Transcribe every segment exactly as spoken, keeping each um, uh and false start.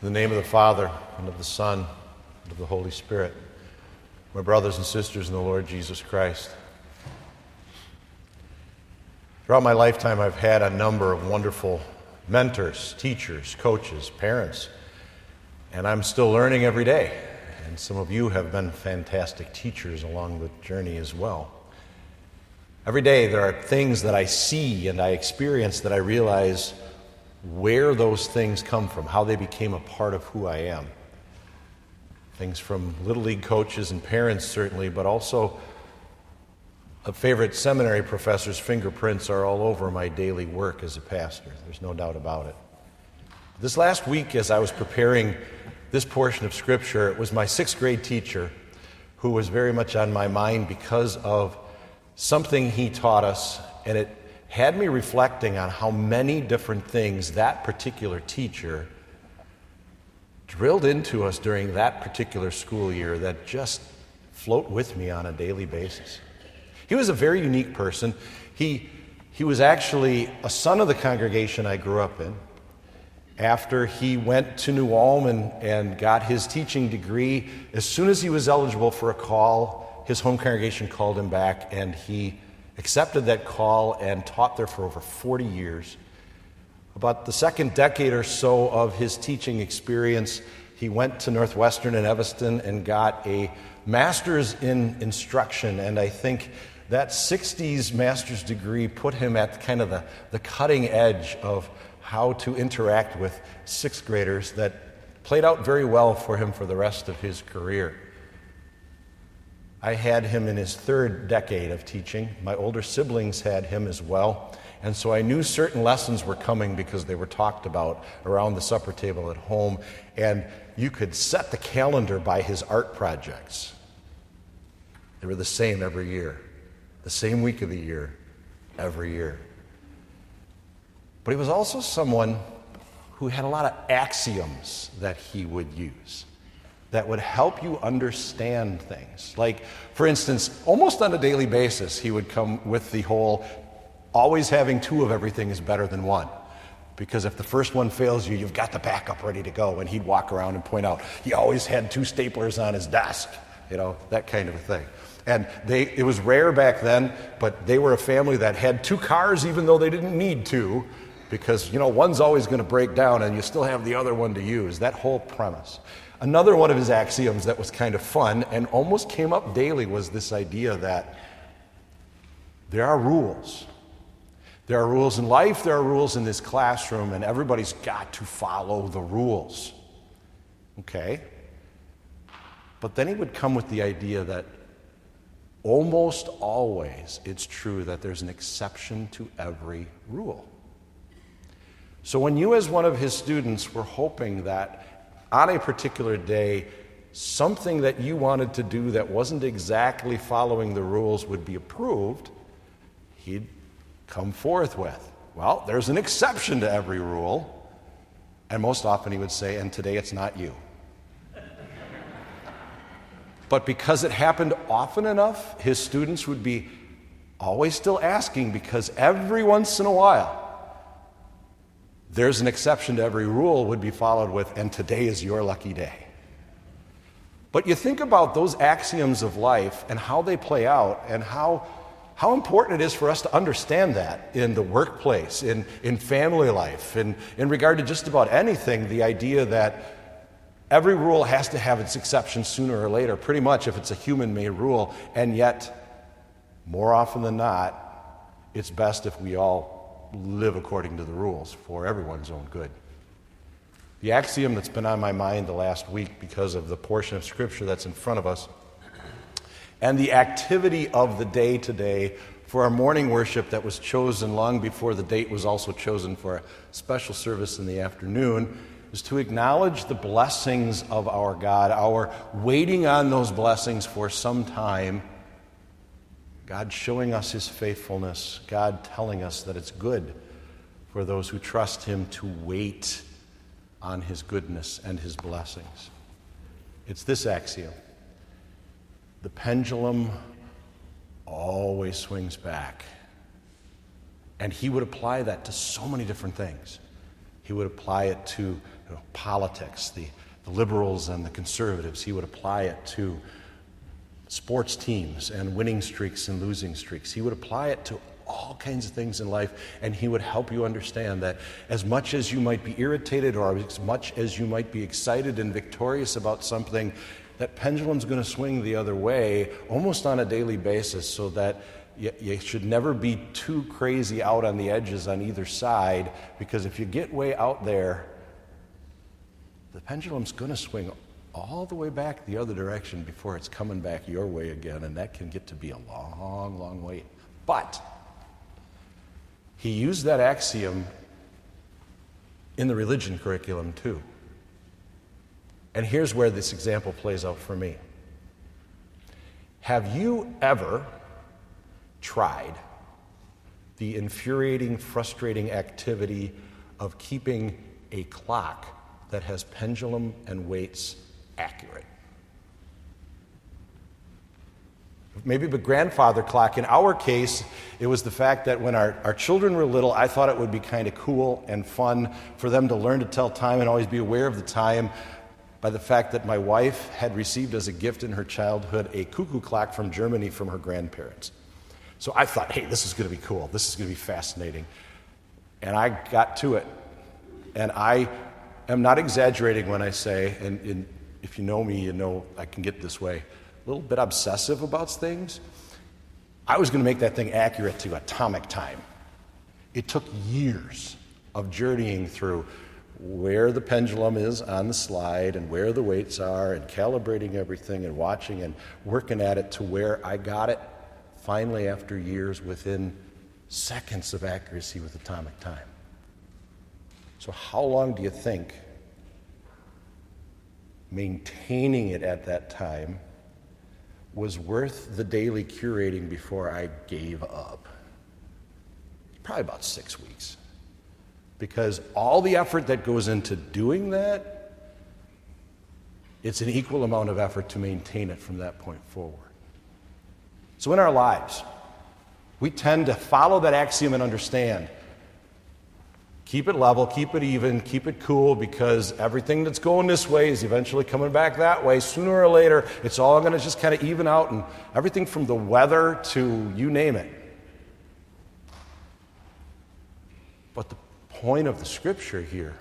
In the name of the Father, and of the Son, and of the Holy Spirit, my brothers and sisters in the Lord Jesus Christ. Throughout my lifetime, I've had a number of wonderful mentors, teachers, coaches, parents, and I'm still learning every day. And some of you have been fantastic teachers along the journey as well. Every day there are things that I see and I experience that I realize where those things come from, how they became a part of who I am. Things from Little League coaches and parents, certainly, but also a favorite seminary professor's fingerprints are all over my daily work as a pastor. There's no doubt about it. This last week, as I was preparing this portion of Scripture, it was my sixth grade teacher who was very much on my mind because of something he taught us, and it had me reflecting on how many different things that particular teacher drilled into us during that particular school year that just float with me on a daily basis. He was a very unique person. He, he was actually a son of the congregation I grew up in. After he went to New Ulm and, and got his teaching degree, as soon as he was eligible for a call, his home congregation called him back, and he accepted that call and taught there for over forty years. About the second decade or so of his teaching experience, he went to Northwestern in Evanston and got a master's in instruction, and I think that sixties master's degree put him at kind of the, the cutting edge of how to interact with sixth graders that played out very well for him for the rest of his career. I had him in his third decade of teaching. My older siblings had him as well. And so I knew certain lessons were coming because they were talked about around the supper table at home. And you could set the calendar by his art projects. They were the same every year, the same week of the year, every year. But he was also someone who had a lot of axioms that he would use that would help you understand things. Like, for instance, almost on a daily basis, he would come with the whole, always having two of everything is better than one. Because if the first one fails you, you've got the backup ready to go. And he'd walk around and point out, he always had two staplers on his desk, you know, that kind of a thing. And they, it was rare back then, but they were a family that had two cars even though they didn't need to, because, you know, one's always going to break down and you still have the other one to use, that whole premise. Another one of his axioms that was kind of fun and almost came up daily was this idea that there are rules. There are rules in life, there are rules in this classroom, and everybody's got to follow the rules. Okay? But then he would come with the idea that almost always it's true that there's an exception to every rule. So when you, as one of his students, were hoping that on a particular day, something that you wanted to do that wasn't exactly following the rules would be approved, he'd come forth with, well, there's an exception to every rule. And most often he would say, and today it's not you. But because it happened often enough, his students would be always still asking, because every once in a while, there's an exception to every rule would be followed with, and today is your lucky day. But you think about those axioms of life and how they play out and how, how important it is for us to understand that in the workplace, in, in family life, in, in regard to just about anything, the idea that every rule has to have its exceptions sooner or later, pretty much if it's a human-made rule, and yet, more often than not, it's best if we all live according to the rules for everyone's own good. The axiom that's been on my mind the last week because of the portion of Scripture that's in front of us and the activity of the day today for our morning worship that was chosen long before the date was also chosen for a special service in the afternoon is to acknowledge the blessings of our God, our waiting on those blessings for some time, God showing us his faithfulness, God telling us that it's good for those who trust him to wait on his goodness and his blessings. It's this axiom. The pendulum always swings back. And he would apply that to so many different things. He would apply it to you know, politics, the, the liberals and the conservatives. He would apply it to sports teams and winning streaks and losing streaks. He would apply it to all kinds of things in life, and he would help you understand that as much as you might be irritated or as much as you might be excited and victorious about something, that pendulum's going to swing the other way almost on a daily basis, so that you, you should never be too crazy out on the edges on either side, because if you get way out there, the pendulum's going to swing all the way back the other direction before it's coming back your way again, and that can get to be a long, long wait. But he used that axiom in the religion curriculum too. And here's where this example plays out for me. Have you ever tried the infuriating, frustrating activity of keeping a clock that has pendulum and weights accurate? Maybe the grandfather clock. In our case, it was the fact that when our, our children were little, I thought it would be kind of cool and fun for them to learn to tell time and always be aware of the time by the fact that my wife had received as a gift in her childhood a cuckoo clock from Germany from her grandparents. So I thought, hey, this is going to be cool. This is going to be fascinating. And I got to it. And I am not exaggerating when I say, and, and if you know me, you know I can get this way, a little bit obsessive about things. I was going to make that thing accurate to atomic time. It took years of journeying through where the pendulum is on the slide and where the weights are and calibrating everything and watching and working at it to where I got it finally after years within seconds of accuracy with atomic time. So how long do you think maintaining it at that time was worth the daily curating before I gave up? Probably about six weeks. Because all the effort that goes into doing that, it's an equal amount of effort to maintain it from that point forward. So in our lives, we tend to follow that axiom and understand. Keep it level, keep it even, keep it cool, because everything that's going this way is eventually coming back that way. Sooner or later, it's all going to just kind of even out, and everything from the weather to you name it. But the point of the scripture here,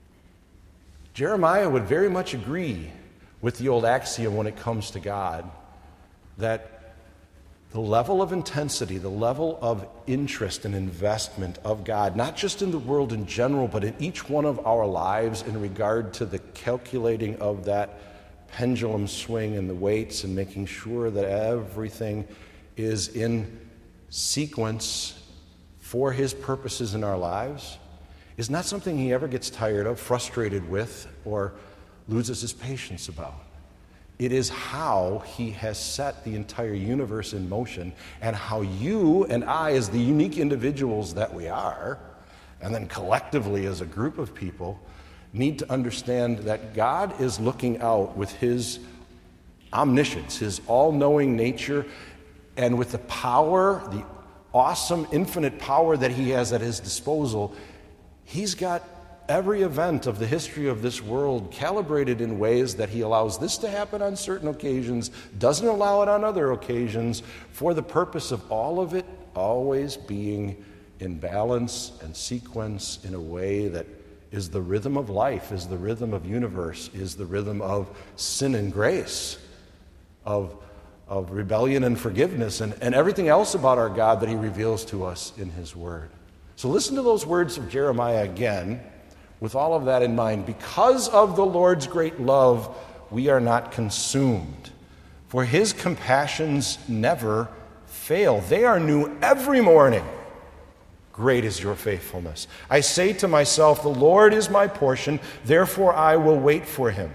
Jeremiah would very much agree with the old axiom when it comes to God, that the level of intensity, the level of interest and investment of God, not just in the world in general, but in each one of our lives in regard to the calculating of that pendulum swing and the weights and making sure that everything is in sequence for his purposes in our lives, is not something he ever gets tired of, frustrated with, or loses his patience about. It is how he has set the entire universe in motion, and how you and I, as the unique individuals that we are, and then collectively as a group of people, need to understand that God is looking out with his omniscience, his all-knowing nature, and with the power, the awesome, infinite power that he has at his disposal. He's got every event of the history of this world calibrated in ways that he allows this to happen on certain occasions, doesn't allow it on other occasions, for the purpose of all of it always being in balance and sequence in a way that is the rhythm of life, is the rhythm of universe, is the rhythm of sin and grace, of, of rebellion and forgiveness, and, and everything else about our God that he reveals to us in his word. So listen to those words of Jeremiah again, with all of that in mind. Because of the Lord's great love, we are not consumed, for his compassions never fail. They are new every morning. Great is your faithfulness. I say to myself, the Lord is my portion, therefore I will wait for him.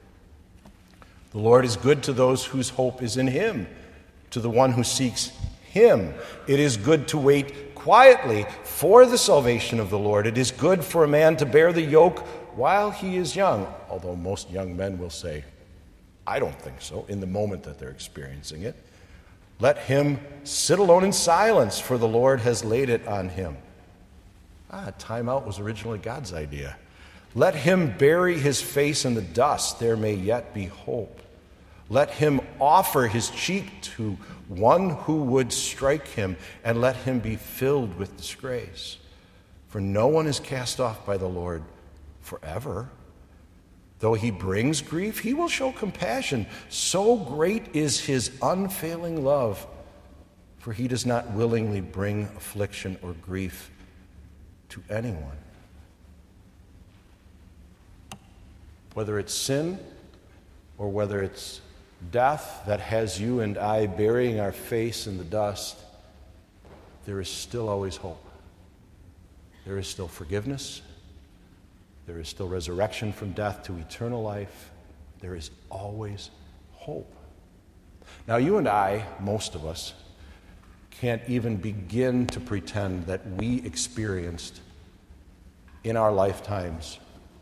The Lord is good to those whose hope is in him, to the one who seeks him. It is good to wait quietly for the salvation of the Lord. It is good for a man to bear the yoke while he is young, although most young men will say, I don't think so, in the moment that they're experiencing it. Let him sit alone in silence, for the Lord has laid it on him. Ah, time out was originally God's idea. Let him bury his face in the dust, there may yet be hope. Let him offer his cheek to one who would strike him, and let him be filled with disgrace. For no one is cast off by the Lord forever. Though he brings grief, he will show compassion. So great is his unfailing love, for he does not willingly bring affliction or grief to anyone. Whether it's sin or whether it's death that has you and I burying our face in the dust, there is still always hope. There is still forgiveness. There is still resurrection from death to eternal life. There is always hope. Now, you and I, most of us, can't even begin to pretend that we experienced in our lifetimes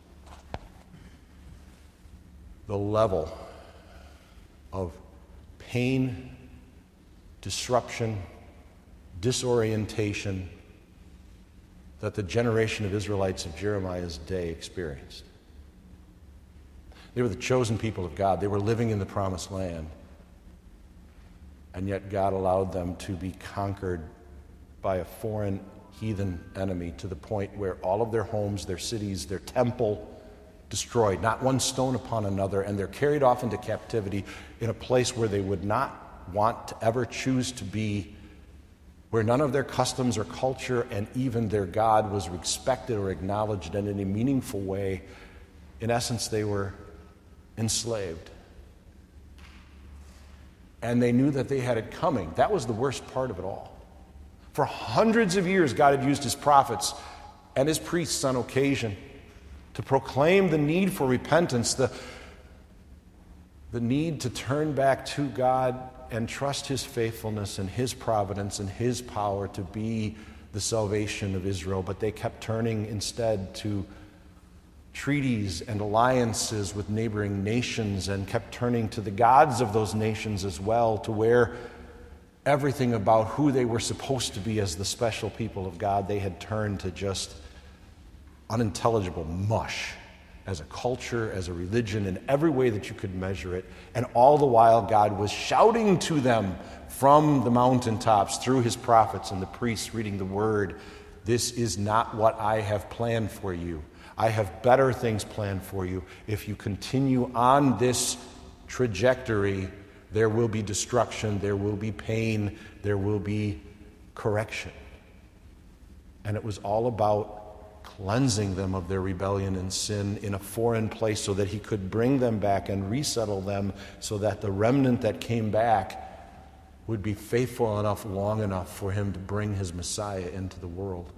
the level of pain, disruption, disorientation that the generation of Israelites of Jeremiah's day experienced. They were the chosen people of God. They were living in the promised land. And yet God allowed them to be conquered by a foreign heathen enemy to the point where all of their homes, their cities, their temple destroyed, not one stone upon another, and they're carried off into captivity in a place where they would not want to ever choose to be, where none of their customs or culture and even their God was respected or acknowledged in any meaningful way. In essence, they were enslaved. And they knew that they had it coming. That was the worst part of it all. For hundreds of years, God had used his prophets and his priests on occasion to proclaim the need for repentance, the, the need to turn back to God and trust his faithfulness and his providence and his power to be the salvation of Israel. But they kept turning instead to treaties and alliances with neighboring nations and kept turning to the gods of those nations as well, to where everything about who they were supposed to be as the special people of God, they had turned to just unintelligible mush as a culture, as a religion, in every way that you could measure it. And all the while, God was shouting to them from the mountaintops through his prophets and the priests reading the word, "This is not what I have planned for you. I have better things planned for you. If you continue on this trajectory, there will be destruction, there will be pain, there will be correction." And it was all about cleansing them of their rebellion and sin in a foreign place so that he could bring them back and resettle them so that the remnant that came back would be faithful enough long enough for him to bring his Messiah into the world.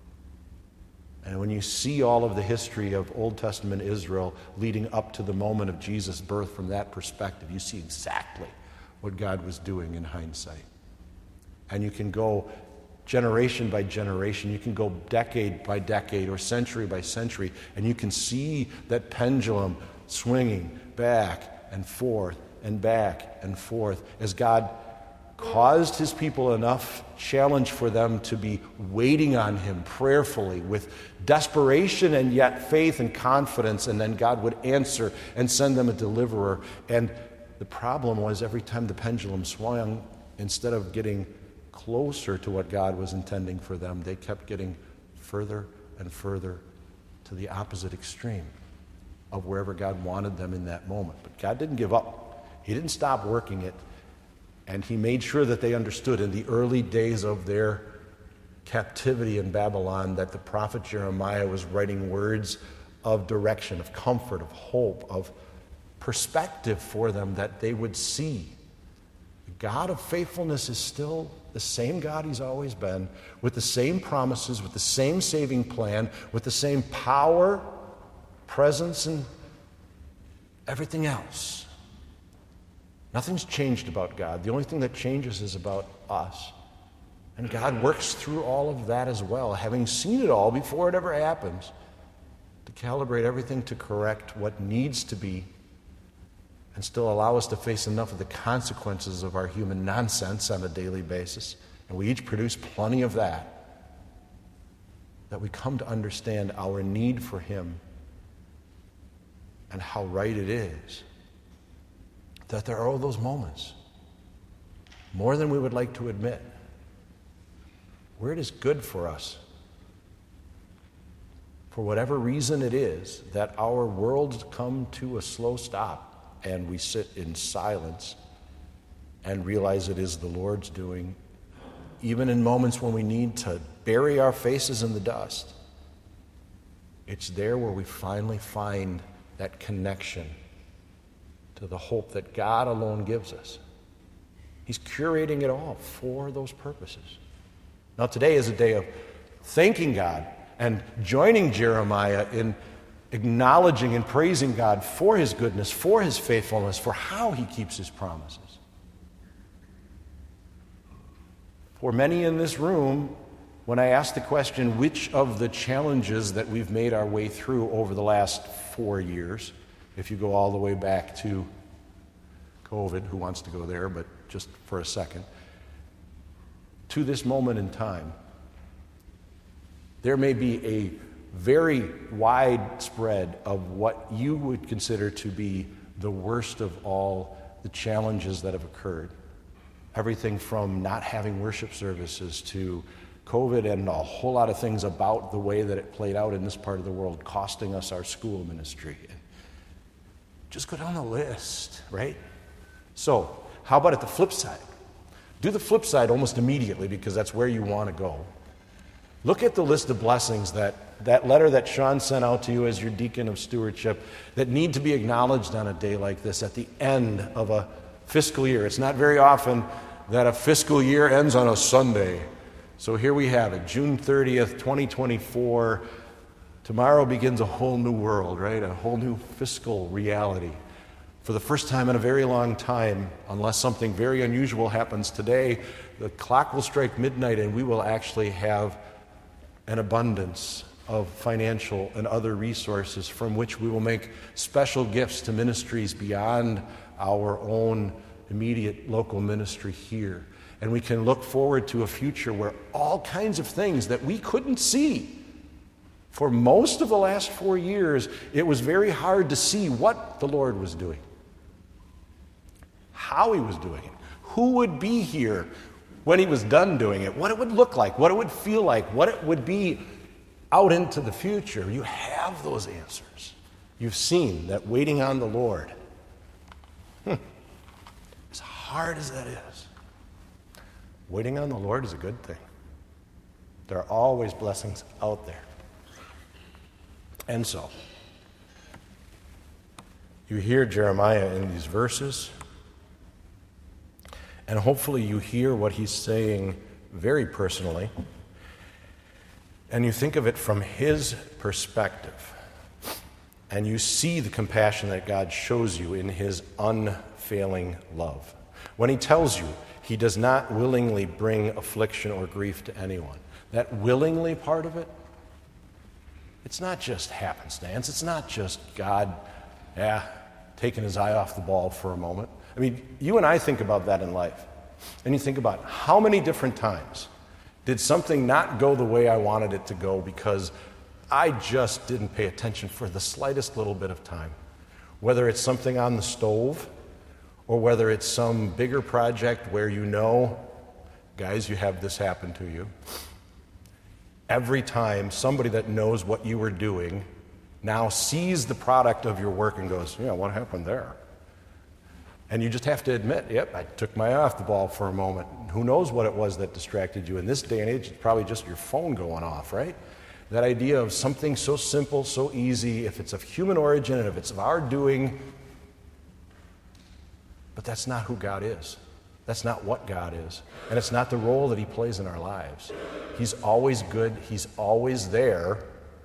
And when you see all of the history of Old Testament Israel leading up to the moment of Jesus' birth from that perspective, you see exactly what God was doing in hindsight. And you can go generation by generation, you can go decade by decade or century by century, and you can see that pendulum swinging back and forth and back and forth as God caused his people enough challenge for them to be waiting on him prayerfully with desperation and yet faith and confidence, and then God would answer and send them a deliverer. And the problem was every time the pendulum swung, instead of getting closer to what God was intending for them, they kept getting further and further to the opposite extreme of wherever God wanted them in that moment. But God didn't give up. He didn't stop working it. And he made sure that they understood in the early days of their captivity in Babylon that the prophet Jeremiah was writing words of direction, of comfort, of hope, of perspective for them that they would see. The God of faithfulness is still the same God he's always been, with the same promises, with the same saving plan, with the same power, presence, and everything else. Nothing's changed about God. The only thing that changes is about us. And God works through all of that as well, having seen it all before it ever happens, to calibrate everything to correct what needs to be and still allow us to face enough of the consequences of our human nonsense on a daily basis. And we each produce plenty of that, that we come to understand our need for him and how right it is that there are all those moments, more than we would like to admit, where it is good for us, for whatever reason it is, that our worlds come to a slow stop and we sit in silence and realize it is the Lord's doing, even in moments when we need to bury our faces in the dust. It's there where we finally find that connection to the hope that God alone gives us. He's curating it all for those purposes. Now, today is a day of thanking God and joining Jeremiah in acknowledging and praising God for his goodness, for his faithfulness, for how he keeps his promises. For many in this room, when I ask the question, which of the challenges that we've made our way through over the last four years, if you go all the way back to COVID, who wants to go there, but just for a second, to this moment in time, there may be a very wide spread of what you would consider to be the worst of all the challenges that have occurred. Everything from not having worship services to COVID and a whole lot of things about the way that it played out in this part of the world, costing us our school ministry. Just go down the list, right? So, how about at the flip side? Do the flip side almost immediately, because that's where you want to go. Look at the list of blessings that that letter that Sean sent out to you as your deacon of stewardship that need to be acknowledged on a day like this at the end of a fiscal year. It's not very often that a fiscal year ends on a Sunday. So here we have it, June thirtieth, twenty twenty-four. Tomorrow begins a whole new world, right? A whole new fiscal reality. For the first time in a very long time, unless something very unusual happens today, the clock will strike midnight and we will actually have an abundance of financial and other resources from which we will make special gifts to ministries beyond our own immediate local ministry here. And we can look forward to a future where all kinds of things that we couldn't see for most of the last four years, it was very hard to see what the Lord was doing, how he was doing it, who would be here when he was done doing it, what it would look like, what it would feel like, what it would be out into the future. You have those answers. You've seen that waiting on the Lord, hmm, as hard as that is, waiting on the Lord is a good thing. There are always blessings out there. And so, you hear Jeremiah in these verses, and hopefully you hear what he's saying very personally, and you think of it from his perspective, and you see the compassion that God shows you in his unfailing love. When he tells you he does not willingly bring affliction or grief to anyone, that willingly part of it, it's not just happenstance. It's not just God, yeah, taking his eye off the ball for a moment. I mean, you and I think about that in life. And you think about how many different times did something not go the way I wanted it to go because I just didn't pay attention for the slightest little bit of time. Whether it's something on the stove or whether it's some bigger project where you know, guys, you have this happen to you. Every time somebody that knows what you were doing now sees the product of your work and goes, yeah, what happened there? And you just have to admit, yep, I took my eye off the ball for a moment. Who knows what it was that distracted you? In this day and age, it's probably just your phone going off, right? That idea of something so simple, so easy, if it's of human origin and if it's of our doing, but that's not who God is. That's not what God is. And it's not the role that he plays in our lives. He's always good. He's always there.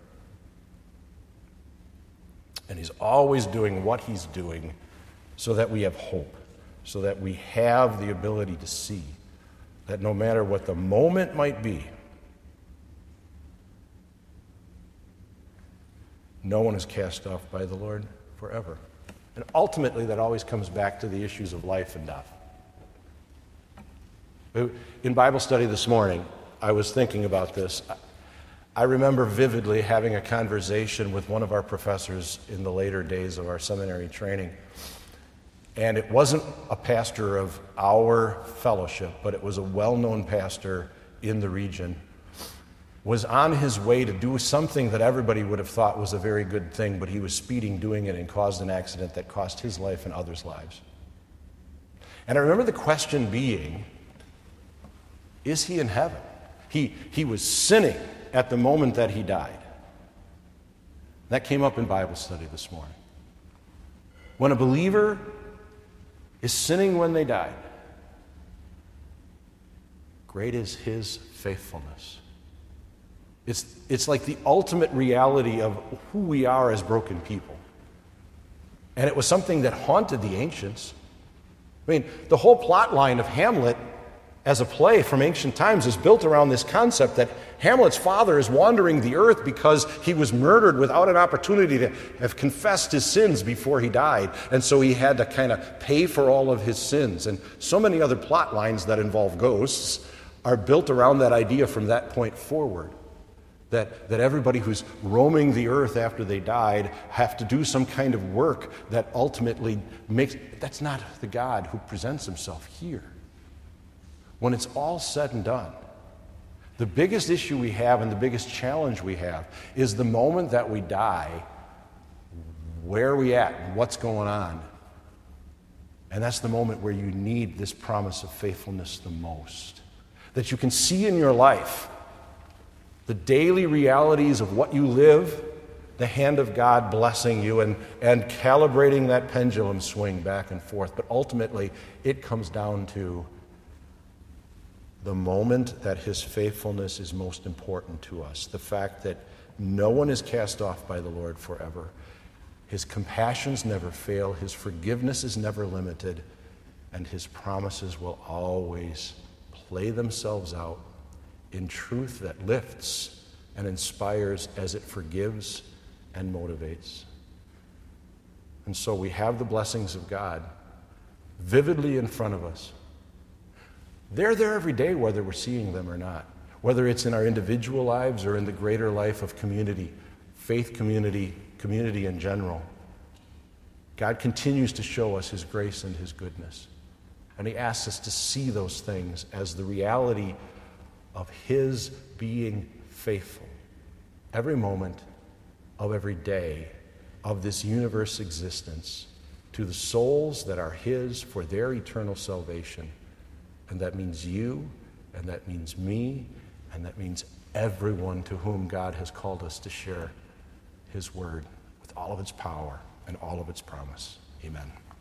And he's always doing what he's doing so that we have hope, so that we have the ability to see that no matter what the moment might be, no one is cast off by the Lord forever. And ultimately, that always comes back to the issues of life and death. In Bible study this morning, I was thinking about this. I remember vividly having a conversation with one of our professors in the later days of our seminary training. And it wasn't a pastor of our fellowship, but it was a well-known pastor in the region, was on his way to do something that everybody would have thought was a very good thing, but he was speeding doing it and caused an accident that cost his life and others' lives. And I remember the question being, is he in heaven? He, he was sinning at the moment that he died. That came up in Bible study this morning. When a believer is sinning when they died, great is his faithfulness. It's, it's like the ultimate reality of who we are as broken people. And it was something that haunted the ancients. I mean, the whole plot line of Hamlet as a play from ancient times is built around this concept that Hamlet's father is wandering the earth because he was murdered without an opportunity to have confessed his sins before he died. And so he had to kind of pay for all of his sins. And so many other plot lines that involve ghosts are built around that idea from that point forward. That, that everybody who's roaming the earth after they died have to do some kind of work that ultimately makes... That's not the God who presents himself here. When it's all said and done, the biggest issue we have and the biggest challenge we have is the moment that we die, where are we at? What's going on? And that's the moment where you need this promise of faithfulness the most. That you can see in your life the daily realities of what you live, the hand of God blessing you and, and calibrating that pendulum swing back and forth. But ultimately, it comes down to the moment that his faithfulness is most important to us. The fact that no one is cast off by the Lord forever. His compassions never fail. His forgiveness is never limited. And his promises will always play themselves out in truth that lifts and inspires as it forgives and motivates. And so we have the blessings of God vividly in front of us. They're there every day whether we're seeing them or not, whether it's in our individual lives or in the greater life of community, faith community, community in general. God continues to show us his grace and his goodness. And he asks us to see those things as the reality of his being faithful every moment of every day of this universe existence to the souls that are his for their eternal salvation. And that means you, and that means me, and that means everyone to whom God has called us to share his word with all of its power and all of its promise. Amen.